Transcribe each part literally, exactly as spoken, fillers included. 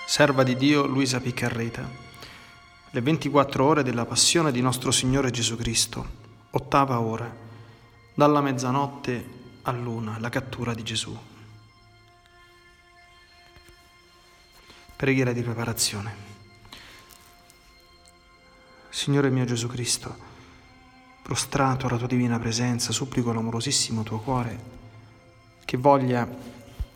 Serva di Dio Luisa Piccarreta. Le ventiquattro ore della passione di nostro Signore Gesù Cristo, ottava ora, dalla mezzanotte all'una, la cattura di Gesù. Preghiera di preparazione. Signore mio Gesù Cristo, prostrato alla tua divina presenza, supplico l'amorosissimo tuo cuore che voglia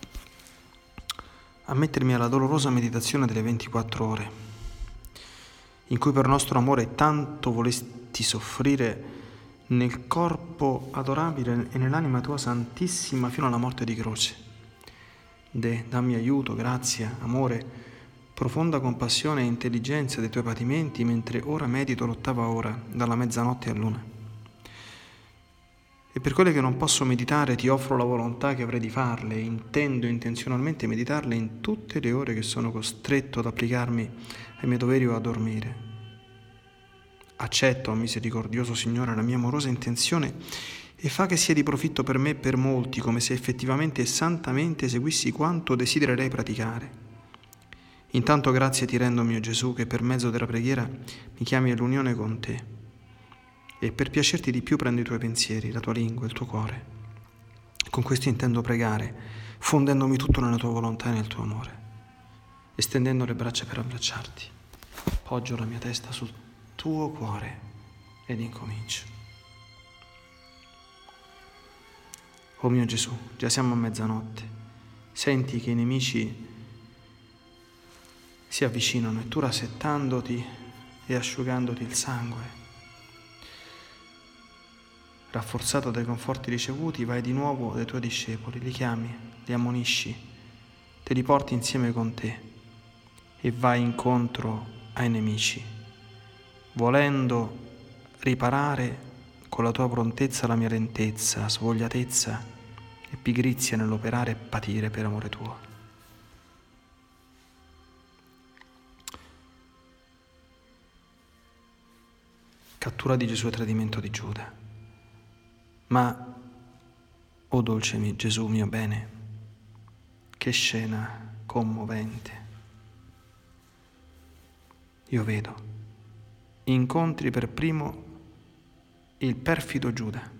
ammettermi alla dolorosa meditazione delle ventiquattro ore, in cui per nostro amore tanto volesti soffrire nel corpo adorabile e nell'anima tua santissima fino alla morte di croce. De, dammi aiuto, grazia, amore, profonda compassione e intelligenza dei tuoi patimenti, mentre ora medito l'ottava ora, dalla mezzanotte all'una. E per quelle che non posso meditare ti offro la volontà che avrei di farle, e intendo intenzionalmente meditarle in tutte le ore che sono costretto ad applicarmi ai miei doveri o a dormire. Accetta, o misericordioso Signore, la mia amorosa intenzione e fa che sia di profitto per me e per molti, come se effettivamente e santamente eseguissi quanto desidererei praticare. Intanto grazie ti rendo, mio Gesù, che per mezzo della preghiera mi chiami all'unione con te. E per piacerti di più prendo i tuoi pensieri, la tua lingua, il tuo cuore. Con questo intendo pregare, fondendomi tutto nella tua volontà e nel tuo amore, estendendo le braccia per abbracciarti. Poggio la mia testa sul tuo cuore ed incomincio. Oh mio Gesù, già siamo a mezzanotte. Senti che i nemici si avvicinano e tu, rassettandoti e asciugandoti il sangue, rafforzato dai conforti ricevuti, vai di nuovo dai tuoi discepoli, li chiami, li ammonisci, te li porti insieme con te e vai incontro ai nemici, volendo riparare con la tua prontezza la mia lentezza, svogliatezza e pigrizia nell'operare e patire per amore tuo. Cattura di Gesù e tradimento di Giuda. Ma, o oh dolce mio Gesù mio bene, che scena commovente. Io vedo, incontri per primo il perfido Giuda,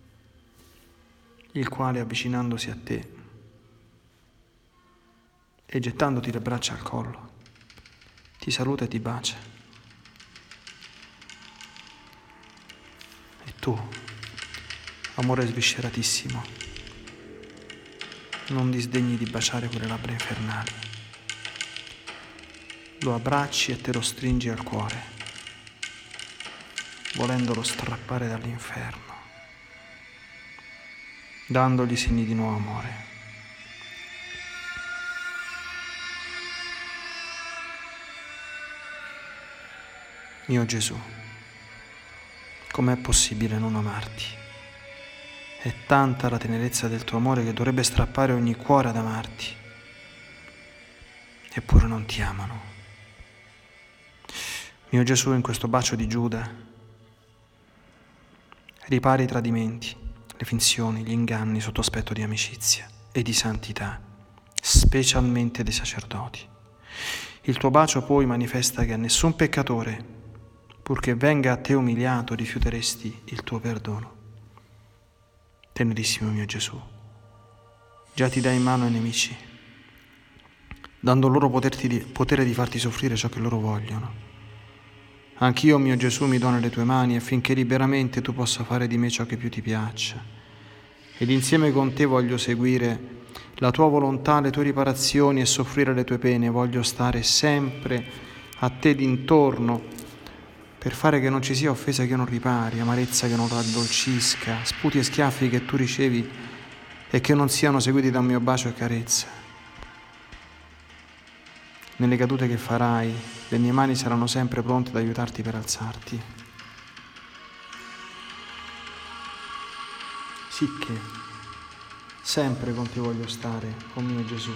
il quale, avvicinandosi a te e gettandoti le braccia al collo, ti saluta e ti bacia. E tu, amore svisceratissimo, non disdegni di baciare quelle labbra infernali. Lo abbracci e te lo stringi al cuore, volendolo strappare dall'inferno, dandogli segni di nuovo amore. Mio Gesù, com'è possibile non amarti? È tanta la tenerezza del tuo amore che dovrebbe strappare ogni cuore ad amarti. Eppure non ti amano. Mio Gesù, in questo bacio di Giuda, ripari i tradimenti, le finzioni, gli inganni sotto aspetto di amicizia e di santità, specialmente dei sacerdoti. Il tuo bacio poi manifesta che a nessun peccatore, purché venga a te umiliato, rifiuteresti il tuo perdono. Tenerissimo mio Gesù, già ti dai in mano ai nemici, dando loro poterti di, potere di farti soffrire ciò che loro vogliono. Anch'io, mio Gesù, mi do nelle tue mani affinché liberamente tu possa fare di me ciò che più ti piaccia. Ed insieme con te voglio seguire la tua volontà, le tue riparazioni e soffrire le tue pene. Voglio stare sempre a te d'intorno, per fare che non ci sia offesa che non ripari, amarezza che non raddolcisca, sputi e schiaffi che tu ricevi e che non siano seguiti da un mio bacio e carezza. Nelle cadute che farai, le mie mani saranno sempre pronte ad aiutarti per alzarti. Sicché sempre con te voglio stare, oh mio Gesù.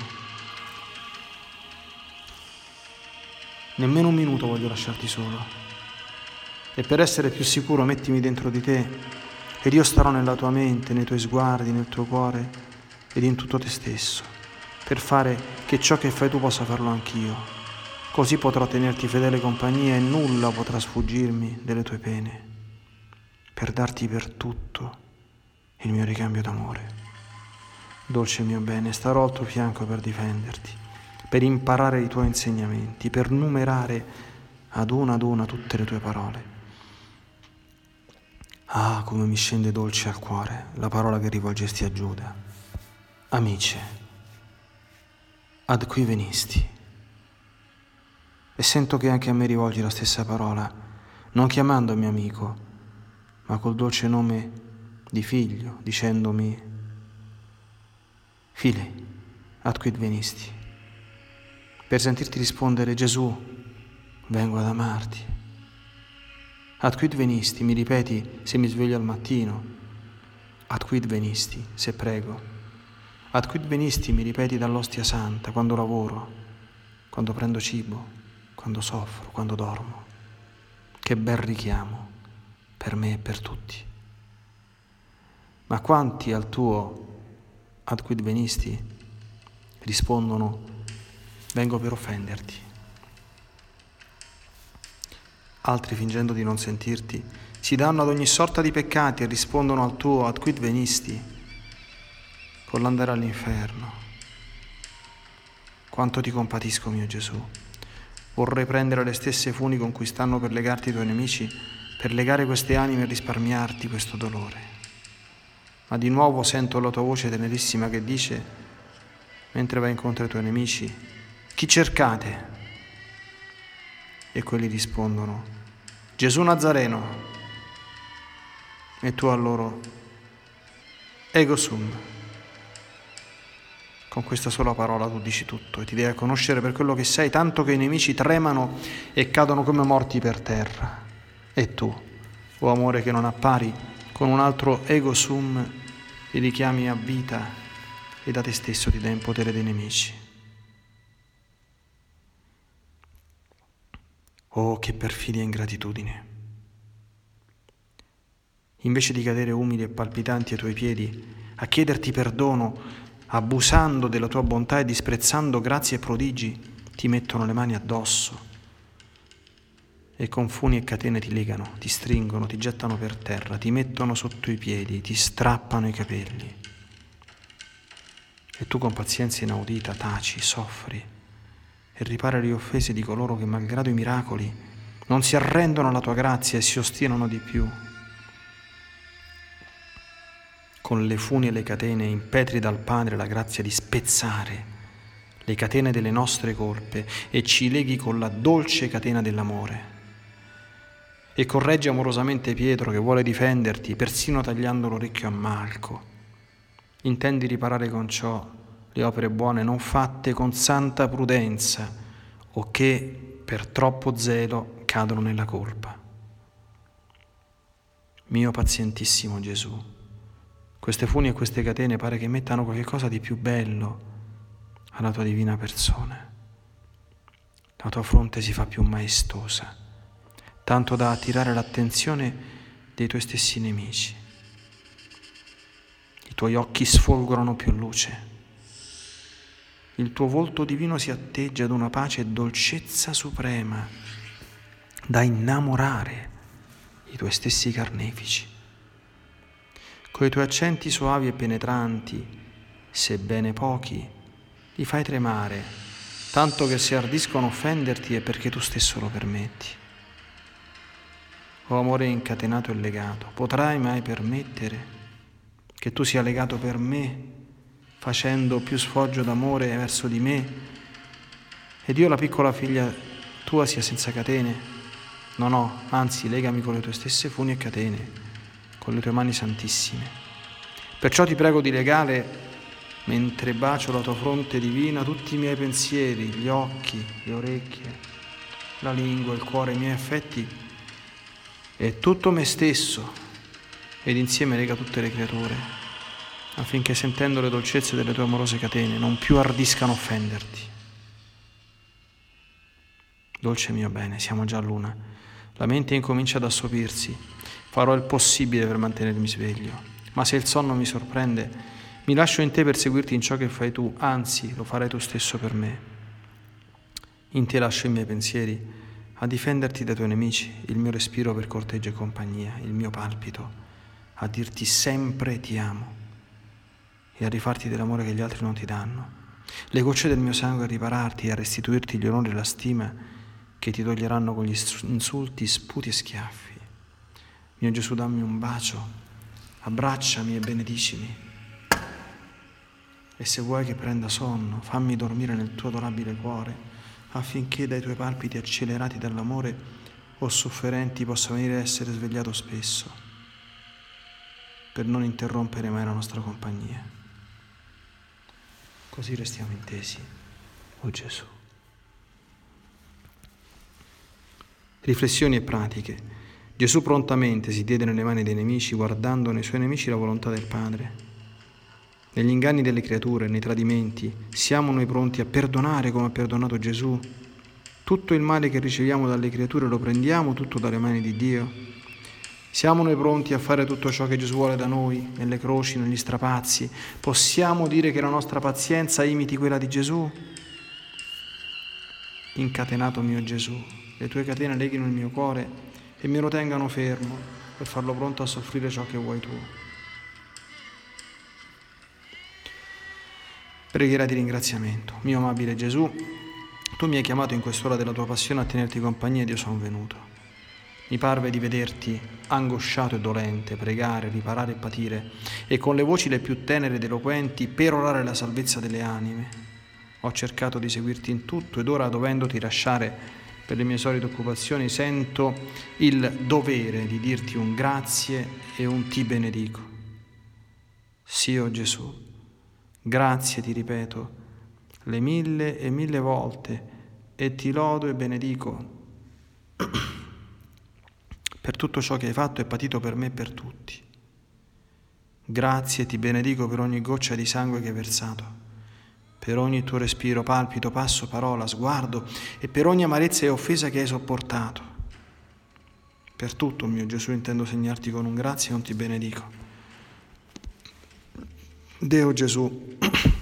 Nemmeno un minuto voglio lasciarti solo. E per essere più sicuro mettimi dentro di te ed io starò nella tua mente, nei tuoi sguardi, nel tuo cuore ed in tutto te stesso, per fare che ciò che fai tu possa farlo anch'io. Così potrò tenerti fedele compagnia e nulla potrà sfuggirmi delle tue pene, per darti per tutto il mio ricambio d'amore. Dolce mio bene, starò al tuo fianco per difenderti, per imparare i tuoi insegnamenti, per numerare ad una ad una tutte le tue parole. Ah, come mi scende dolce al cuore la parola che rivolgesti a Giuda. Amice, ad qui venisti. E sento che anche a me rivolgi la stessa parola, non chiamandomi amico, ma col dolce nome di figlio, dicendomi: File, ad quid venisti? Per sentirti rispondere: Gesù, vengo ad amarti. Ad quid venisti? Mi ripeti se mi sveglio al mattino. Ad quid venisti se prego. Ad quid venisti? Mi ripeti dall'ostia santa, quando lavoro, quando prendo cibo, quando soffro, quando dormo. Che bel richiamo per me e per tutti. Ma quanti al tuo ad quid venisti rispondono: vengo per offenderti. Altri, fingendo di non sentirti, si danno ad ogni sorta di peccati e rispondono al tuo ad quid venisti con l'andare all'inferno. Quanto ti compatisco, mio Gesù. Vorrei prendere le stesse funi con cui stanno per legarti i tuoi nemici, per legare queste anime e risparmiarti questo dolore. Ma di nuovo sento la tua voce tenerissima che dice, mentre vai incontro ai tuoi nemici: chi cercate? E quelli rispondono: Gesù Nazareno. E tu a loro: ego sum. Con questa sola parola tu dici tutto e ti devi conoscere per quello che sei, tanto che i nemici tremano e cadono come morti per terra. E tu, o amore che non appari, con un altro ego sum li richiami a vita e da te stesso ti dai in potere dei nemici. Oh, che perfidia ingratitudine! Invece di cadere umili e palpitanti ai tuoi piedi, a chiederti perdono, abusando della tua bontà e disprezzando grazie e prodigi, ti mettono le mani addosso e con funi e catene ti legano, ti stringono, ti gettano per terra, ti mettono sotto i piedi, ti strappano i capelli. E tu con pazienza inaudita taci, soffri e ripari le offese di coloro che, malgrado i miracoli, non si arrendono alla tua grazia e si ostinano di più. Con le funi e le catene impetri dal Padre la grazia di spezzare le catene delle nostre colpe e ci leghi con la dolce catena dell'amore. E correggi amorosamente Pietro che vuole difenderti, persino tagliando l'orecchio a Malco. Intendi riparare con ciò le opere buone non fatte con santa prudenza o che per troppo zelo cadono nella colpa. Mio pazientissimo Gesù, queste funi e queste catene pare che mettano qualche cosa di più bello alla tua divina persona. La tua fronte si fa più maestosa, tanto da attirare l'attenzione dei tuoi stessi nemici. I tuoi occhi sfolgorano più luce. Il tuo volto divino si atteggia ad una pace e dolcezza suprema da innamorare i tuoi stessi carnefici. Coi tuoi accenti soavi e penetranti, sebbene pochi, li fai tremare, tanto che se ardiscono offenderti è perché tu stesso lo permetti. O amore incatenato e legato, potrai mai permettere che tu sia legato per me, facendo più sfoggio d'amore verso di me, ed io, la piccola figlia tua, sia senza catene? No, no, anzi, legami con le tue stesse funi e catene, con le tue mani santissime. Perciò ti prego di legare, mentre bacio la tua fronte divina, tutti i miei pensieri, gli occhi, le orecchie, la lingua, il cuore, i miei affetti e tutto me stesso, ed insieme lega tutte le creature, affinché, sentendo le dolcezze delle tue amorose catene, non più ardiscano offenderti. Dolce mio bene, siamo già all'una, la mente incomincia ad assopirsi, farò il possibile per mantenermi sveglio, ma se il sonno mi sorprende, mi lascio in te per seguirti in ciò che fai tu, anzi lo farai tu stesso per me. In te lascio i miei pensieri a difenderti dai tuoi nemici, il mio respiro per corteggia e compagnia, il mio palpito a dirti sempre ti amo e a rifarti dell'amore che gli altri non ti danno, le gocce del mio sangue a ripararti e a restituirti gli onori e la stima che ti toglieranno con gli insulti, sputi e schiaffi. Mio Gesù, dammi un bacio, abbracciami e benedicimi. E se vuoi che prenda sonno, fammi dormire nel tuo adorabile cuore, affinché dai tuoi palpiti accelerati dall'amore o sofferenti possa venire a essere svegliato spesso, per non interrompere mai la nostra compagnia. Così restiamo intesi, o Gesù. Riflessioni e pratiche. Gesù prontamente si diede nelle mani dei nemici, guardando nei suoi nemici la volontà del Padre. Negli inganni delle creature, nei tradimenti, siamo noi pronti a perdonare come ha perdonato Gesù? Tutto il male che riceviamo dalle creature lo prendiamo tutto dalle mani di Dio? Siamo noi pronti a fare tutto ciò che Gesù vuole da noi, nelle croci, negli strapazzi? Possiamo dire che la nostra pazienza imiti quella di Gesù? Incatenato mio Gesù, le tue catene leghino il mio cuore e me lo tengano fermo per farlo pronto a soffrire ciò che vuoi tu. Preghiera di ringraziamento. Mio amabile Gesù, tu mi hai chiamato in quest'ora della tua passione a tenerti compagnia ed io sono venuto. Mi parve di vederti angosciato e dolente, pregare, riparare e patire, e con le voci le più tenere ed eloquenti perorare la salvezza delle anime. Ho cercato di seguirti in tutto ed ora, dovendoti lasciare per le mie solite occupazioni, sento il dovere di dirti un grazie e un ti benedico. Sì, o Gesù, grazie ti ripeto, le mille e mille volte, e ti lodo e benedico per tutto ciò che hai fatto e patito per me e per tutti. Grazie ti benedico per ogni goccia di sangue che hai versato, per ogni tuo respiro, palpito, passo, parola, sguardo e per ogni amarezza e offesa che hai sopportato. Per tutto, mio Gesù, intendo segnarti con un grazie e un ti benedico. Deo Gesù,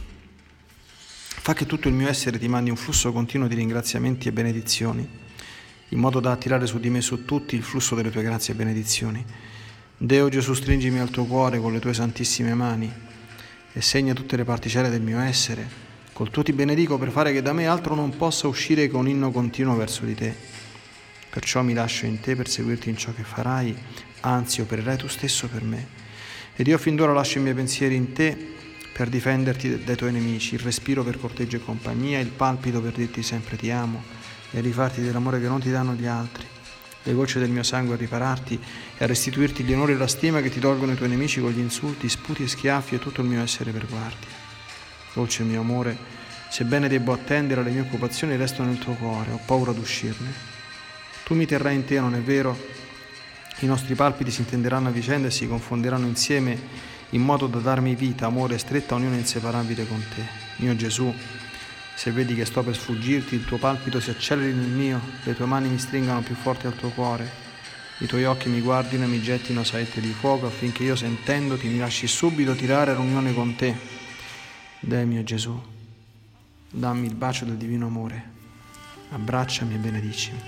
fa che tutto il mio essere ti mandi un flusso continuo di ringraziamenti e benedizioni, in modo da attirare su di me e su tutti il flusso delle tue grazie e benedizioni. Deo Gesù, stringimi al tuo cuore con le tue santissime mani e segna tutte le particelle del mio essere. Col tuo ti benedico per fare che da me altro non possa uscire che un inno continuo verso di te. Perciò mi lascio in te per seguirti in ciò che farai, anzi opererai tu stesso per me. Ed io fin d'ora lascio i miei pensieri in te per difenderti dai tuoi nemici, il respiro per corteggio e compagnia, il palpito per dirti sempre ti amo e a rifarti dell'amore che non ti danno gli altri, le gocce del mio sangue a ripararti e a restituirti gli onori e la stima che ti tolgono i tuoi nemici con gli insulti, sputi e schiaffi e tutto il mio essere per guardia. Dolce mio amore, sebbene debbo attendere alle mie occupazioni, resto nel tuo cuore, ho paura d'uscirne. Tu mi terrai in te, non è vero? I nostri palpiti si intenderanno a vicenda e si confonderanno insieme in modo da darmi vita, amore e stretta unione inseparabile con te. Mio Gesù, se vedi che sto per sfuggirti, il tuo palpito si acceleri nel mio, le tue mani mi stringano più forte al tuo cuore, i tuoi occhi mi guardino e mi gettino saette di fuoco affinché io, sentendoti, mi lasci subito tirare all'unione con te. Deh mio Gesù, dammi il bacio del divino amore, abbracciami e benedicimi.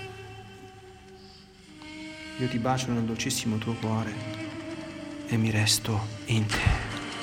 Io ti bacio nel dolcissimo tuo cuore e mi resto in te.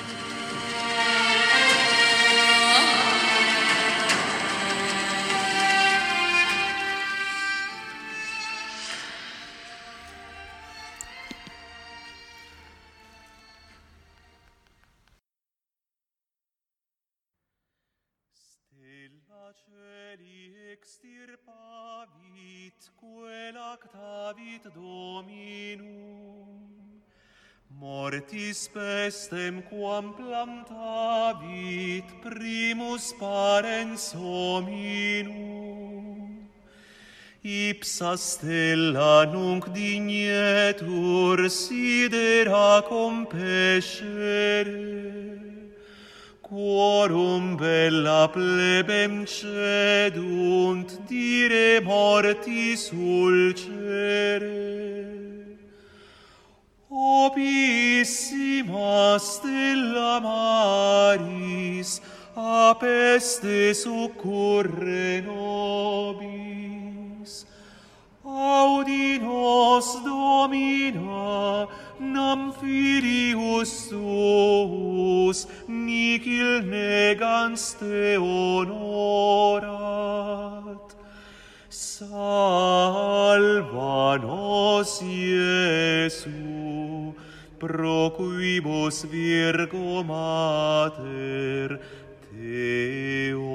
Celi extirpavit, quel actavit Dominum, mortis pestem quam plantavit primus parens hominum. Ipsa stella nunc dignetur sidera compescere, quorum bella plebem cedunt dire mortis ulcere. Opissima stella maris, a peste succurre nobis. Audi nos, Domina, nam filius tuus, nicil negans te honorat. Salva nos, Iesu, pro quibus Virgo Mater Teo.